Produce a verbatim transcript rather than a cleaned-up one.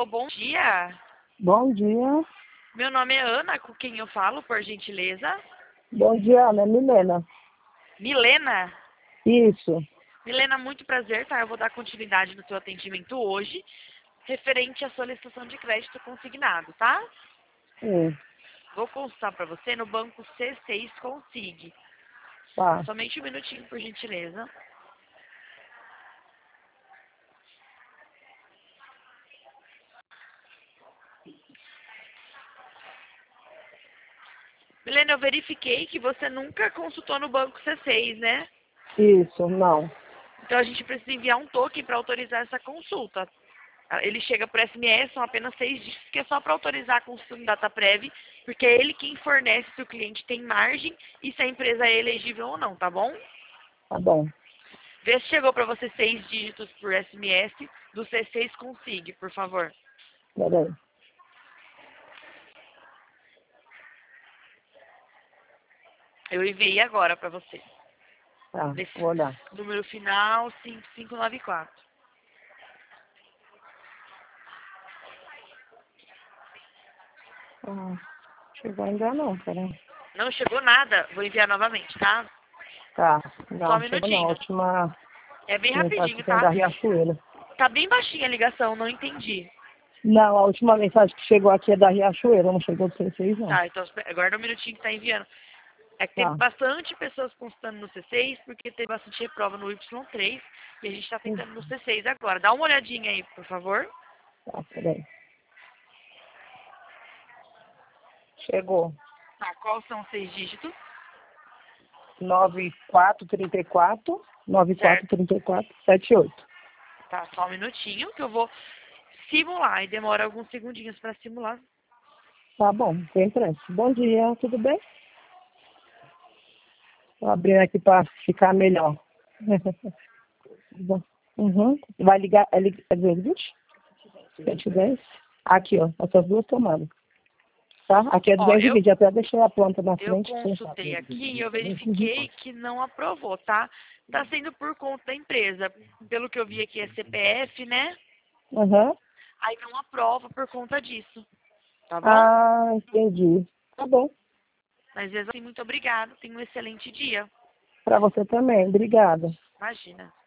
Alô, bom dia. Bom dia. Meu nome é Ana, com quem eu falo, por gentileza? Bom dia, Ana. É Milena. Milena? Isso. Milena, muito prazer, tá? Eu vou dar continuidade no seu atendimento hoje, referente à solicitação de crédito consignado, tá? Sim. Vou consultar para você no banco C seis Consig. Tá. Somente um minutinho, por gentileza. Milena, eu verifiquei que você nunca consultou no banco C seis, né? Isso, não. Então a gente precisa enviar um token para autorizar essa consulta. Ele chega por S M S, são apenas seis dígitos, que é só para autorizar a consulta em data prévia, porque é ele quem fornece se o cliente tem margem e se a empresa é elegível ou não, tá bom? Tá bom. Vê se chegou para você seis dígitos por S M S do C seis Consig, por favor. Peraí. Eu enviei agora para você. Tá, Nesse vou olhar. número final cinco cinco nove quatro. Ah, chegou ainda não, peraí. Não chegou nada, vou enviar novamente, tá? Tá, Só um não, chegou não. A minutinho. última É bem mensagem rapidinho, que tem tá? da Riachuelo. Tá bem baixinha a ligação, não entendi. Não, a última mensagem que chegou aqui é da Riachuelo, não chegou do C seis, não. Tá, então aguarda um minutinho que tá enviando. É que teve Tá. bastante pessoas consultando no C seis, porque teve bastante reprova no Y três, e a gente está Hum, tentando no C seis agora. Dá uma olhadinha aí, por favor. Tá, peraí. Chegou. Tá, quais são os seis dígitos? nove quatro três quatro, nove quatro Certo. três quatro, sete oito. Tá, só um minutinho que eu vou simular, e demora alguns segundinhos para simular. Tá bom, sem pressa. Bom dia, tudo bem? Vou abrir aqui para ficar melhor. Uhum. Vai ligar, é lig- é vinte? cento e dez? Aqui, ó, essas duas tomadas. Tá? Aqui é Ó, duzentos e eu, vinte, até deixei a planta na eu frente. consultei aqui e eu Uhum. verifiquei que não aprovou, tá? Tá sendo por conta da empresa. Pelo que eu vi aqui é C P F, né? Uhum. Aí não aprova por conta disso. Tá bom? Ah, entendi. Tá bom. Mas mesmo assim, muito obrigada. Tenha um excelente dia. Para você também. Obrigada. Imagina.